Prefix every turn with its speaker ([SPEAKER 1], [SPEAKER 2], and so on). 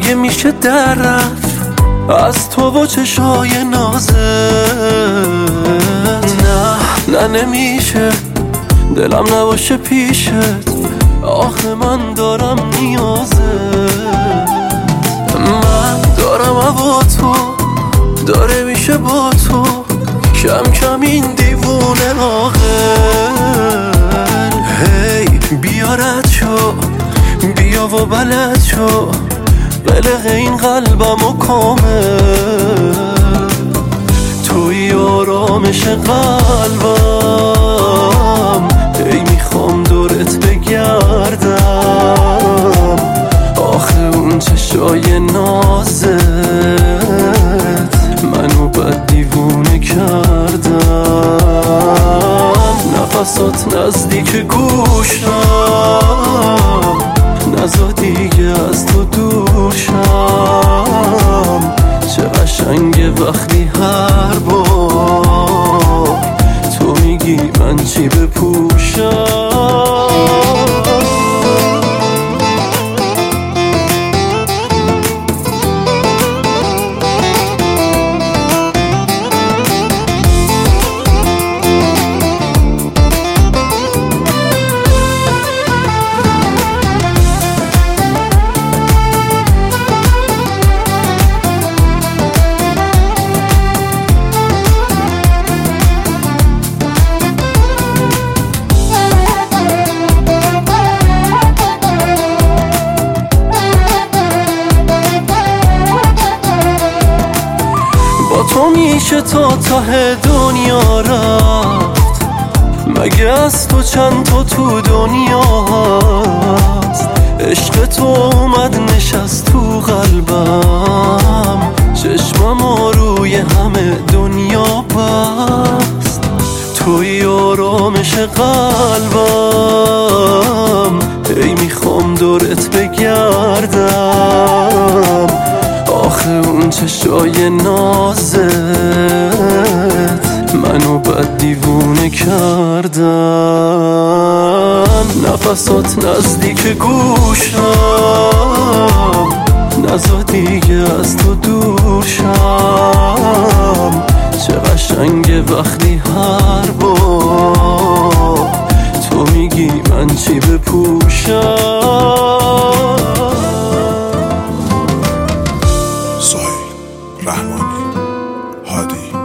[SPEAKER 1] مگه میشه در رفت از تو و چشای نازت؟ نه نمیشه دلم نباشه پیشت، آخه من دارم نیازت. من دارم با تو داره میشه با تو کم کم این دیوونه عاقل. هی بیا رد شو بیا و بلد شو قلق این قلبمو کامل. توی آرامش قلبم ای میخوام دورت بگردم، آخه اون چشای نازت منو بد دیوونه کردن. نفسات نزدیک گوشم نزا دیگه از تو دور شم. چه قشنگه وقتی هر بار تو میگی من چی بپوشم. تو میشه تا ته دنیا رفت، مگه از تو چند تا تو دنیا هست؟ عشق تو اومد نشست تو قلبم، چشمم روی همه دنیا بست. توی آرامش قلبم ای میخوام دورت بگردم، آخه اون چشای نازت منو بد دیوونه کردن. نفسات نزدیک گوشم نزا دیگه از تو دور شم. چه قشنگه وقتی هر بار تو میگی من چی بپوشم.
[SPEAKER 2] سهیل رحمانی هادی